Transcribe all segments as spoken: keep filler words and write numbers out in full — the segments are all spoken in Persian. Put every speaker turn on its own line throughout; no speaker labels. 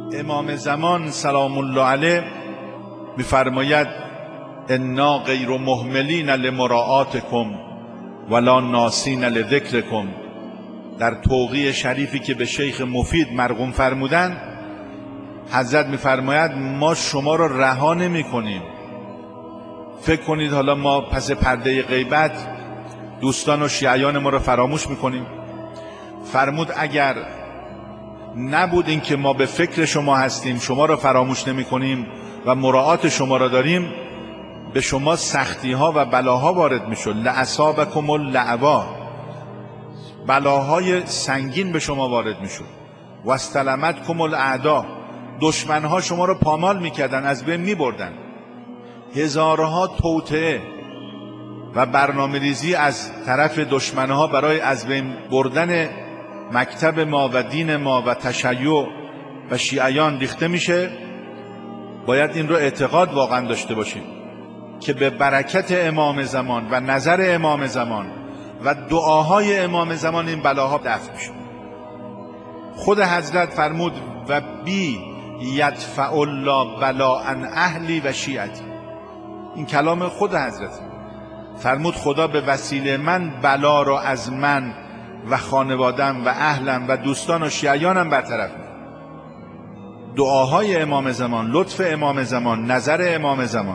امام زمان سلام الله علیه میفرماید انا غیر مهملین لمراعاتکم ولا ناسین لذکرکم. در توقیع شریفی که به شیخ مفید مرقوم فرمودن، حضرت میفرماید ما شما را رها نمی کنیم. فکر کنید حالا ما پس پرده غیبت دوستان و شیعیان ما را فراموش میکنیم؟ فرمود اگر نبود این که ما به فکر شما هستیم، شما را فراموش نمی کنیم و مراعات شما را داریم، به شما سختی ها و بلاها وارد می شد. لأصابکم اللعبا، بلاهای سنگین به شما وارد می شد. و استلمتکم الاعدا، دشمن ها شما را پامال می کردن، از بین می بردن. هزارها توطئه و برنامه ریزی از طرف دشمن ها برای از بین بردن مکتب ما و دین ما و تشیع و شیعیان ریخته میشه. باید این رو اعتقاد واقعا داشته باشیم که به برکت امام زمان و نظر امام زمان و دعاهای امام زمان این بلاها دفع میشه. خود حضرت فرمود و بی یدفع الله بلا عن اهلی و شیعتی. این کلام خود حضرت فرمود خدا به وسیله من بلا را از من و خانوادم و اهلم و دوستان و شیعیانم برطرف می‌کنه. دعاهای امام زمان، لطف امام زمان، نظر امام زمان.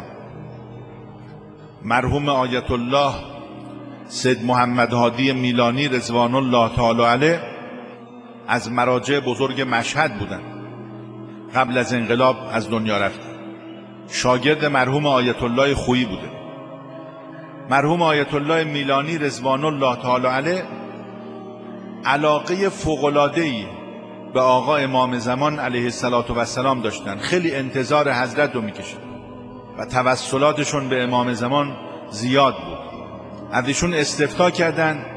مرحوم آیت الله سید محمد هادی میلانی رضوان الله تعالی علیه از مراجع بزرگ مشهد بودن، قبل از انقلاب از دنیا رفتن. شاگرد مرحوم آیت الله خویی بوده. مرحوم آیت الله میلانی رضوان الله تعالی علیه علاقه فوق‌العاده‌ای به آقا امام زمان علیه السلام داشتن. خیلی انتظار حضرت رو میکشید و توسلاتشون به امام زمان زیاد بود. از ایشون استفتاء کردن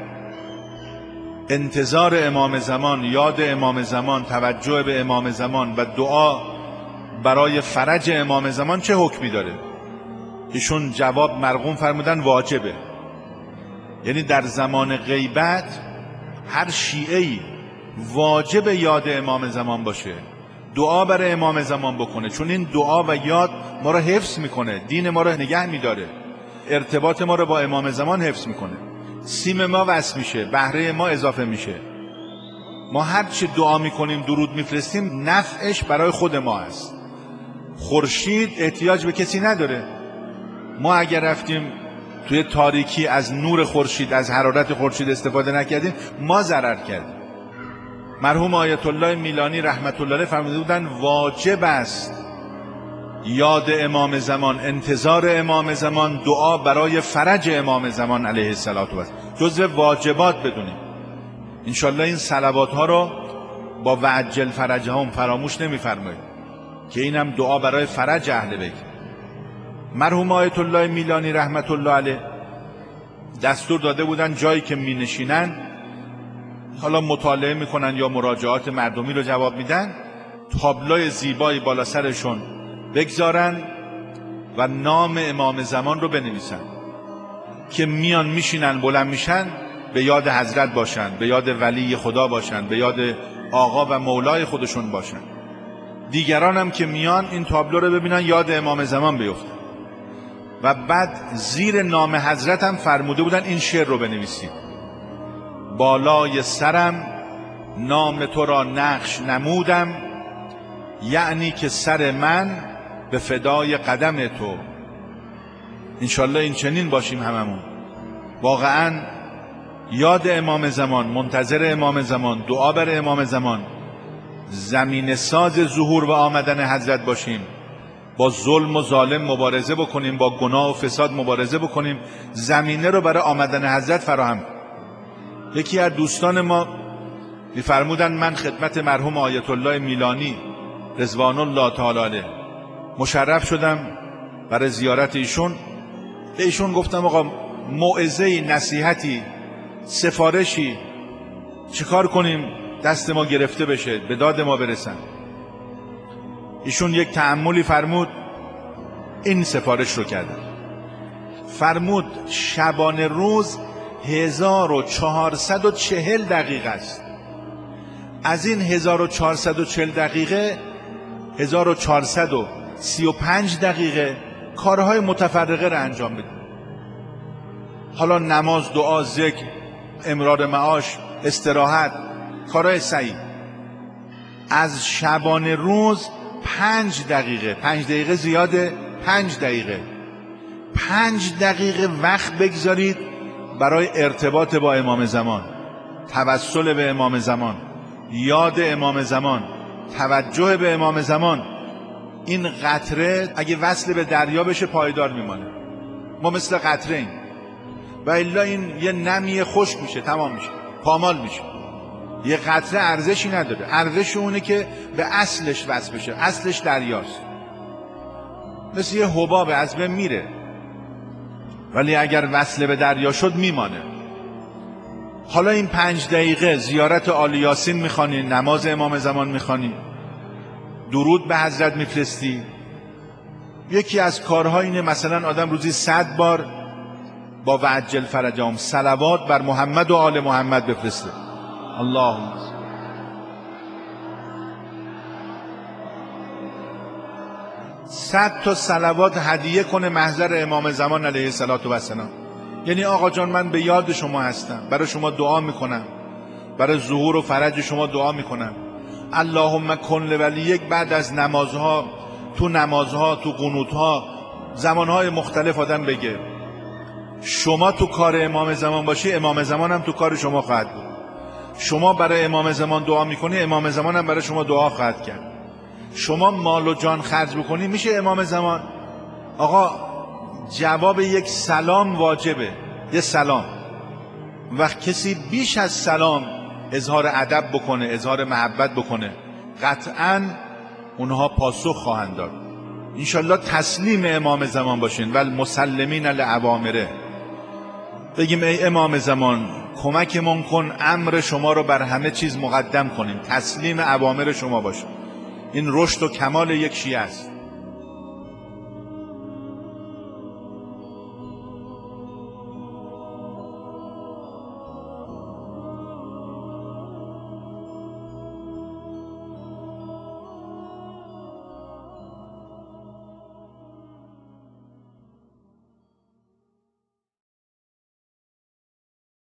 انتظار امام زمان، یاد امام زمان، توجه به امام زمان و دعا برای فرج امام زمان چه حکمی داره؟ ایشون جواب مرقوم فرمودن واجبه. یعنی در زمان غیبت هر شیعه‌ای واجب یاد امام زمان باشه، دعا برای امام زمان بکنه، چون این دعا و یاد ما را حفظ میکنه، دین ما را نگه میداره، ارتباط ما را با امام زمان حفظ میکنه، سیم ما وصل میشه، بهره ما اضافه میشه. ما هر چی دعا میکنیم، درود میفرستیم، نفعش برای خود ما است. خورشید احتیاج به کسی نداره. ما اگر رفتیم توی تاریکی از نور خورشید، از حرارت خورشید استفاده نکردیم، ما ضرر کردیم. مرحوم آیت الله میلانی رحمت الله علیه فرموده بودن واجب است یاد امام زمان، انتظار امام زمان، دعا برای فرج امام زمان علیه السلام جزو واجبات بدونیم. انشالله این صلوات ها رو با وعجل فرجهم فراموش نمی‌فرمایید که اینم دعا برای فرج اهل بیت. مرحوم آیت الله میلانی رحمت الله علیه دستور داده بودن جایی که می نشینن، حالا مطالعه میکنن یا مراجعات مردمی رو جواب میدن، تابلوی زیبایی بالا سرشون بگذارن و نام امام زمان رو بنویسن که میان میشینن بلند میشن به یاد حضرت باشن، به یاد ولی خدا باشن، به یاد آقا و مولای خودشون باشن. دیگران هم که میان این تابلو رو ببینن یاد امام زمان بیفتن. و بعد زیر نام حضرت هم فرموده بودن این شعر رو بنویسید: بالای سرم نام تو را نقش نمودم، یعنی که سر من به فدای قدم تو. انشالله این چنین باشیم هممون، واقعا یاد امام زمان، منتظر امام زمان، دعا بر امام زمان، زمین ساز ظهور و آمدن حضرت باشیم، با ظلم و ظالم مبارزه بکنیم، با گناه و فساد مبارزه بکنیم، زمینه رو برای آمدن حضرت فراهم. یکی از دوستان ما می‌فرمودن من خدمت مرحوم آیت الله میلانی رضوان الله تعالی علیه مشرف شدم برای زیارت ایشون. به ایشون گفتم آقا موعظه‌ای، نصیحتی، سفارشی چیکار کنیم دست ما گرفته بشه، به داد ما برسن؟ ایشون یک تأملی فرمود، این سفارش رو کردن. فرمود شبانه روز هزار و چهارصد و چهل دقیقه است. از این هزار و چهارصد و چهل دقیقه هزار و چهارصد و سی و پنج دقیقه کارهای متفرقه را انجام بدیم. حالا نماز، دعا، ذکر، امرار معاش، استراحت، کارهای سعی. از شبانه روز پنج دقیقه، پنج دقیقه زیاده، پنج دقیقه پنج دقیقه وقت بگذارید برای ارتباط با امام زمان، توسل به امام زمان، یاد امام زمان، توجه به امام زمان. این قطره اگه وصل به دریا بشه پایدار میمانه، ما مثل قطره ایم، و الا این یه نمی خشک میشه، تمام میشه، پامال میشه. یه قطره ارزشی نداره، ارزش اونه که به اصلش وصل بشه، اصلش دریاست. مثل یه حباب از بین میره، ولی اگر وصل به دریا شد میمانه. حالا این پنج دقیقه زیارت آل یاسین میخوانی، نماز امام زمان میخوانی، درود به حضرت میفرستی. یکی از کارها اینه مثلا آدم روزی صد بار با وعجل فرجهم صلوات بر محمد و آل محمد بفرسته. اللهم صد تا صلوات هدیه کنه محضر امام زمان علیه الصلاه و السلام. یعنی آقا جان من به یاد شما هستم، برای شما دعا میکنم، برای ظهور و فرج شما دعا میکنم. اللهم کن لولیک. بعد از نمازها، تو نمازها، تو قنوتها، زمانهای مختلف آدم بگه شما تو کار امام زمان باشی، امام زمان هم تو کار شما خواهد بود. شما برای امام زمان دعا میکنی، امام زمان هم برای شما دعا خواهد کرد. شما مال و جان خرج بکنی، میشه امام زمان. آقا جواب یک سلام واجبه، یه سلام. وقت کسی بیش از سلام اظهار ادب بکنه، اظهار محبت بکنه، قطعاً اونها پاسخ خواهند داد. انشالله تسلیم امام زمان باشین. والمسلمین لأوامره. بگیم ای امام زمان کمکمون کن امر شما رو بر همه چیز مقدم کنیم، تسلیم اوامر شما باشیم. این رشد و کمال یک شیعه است.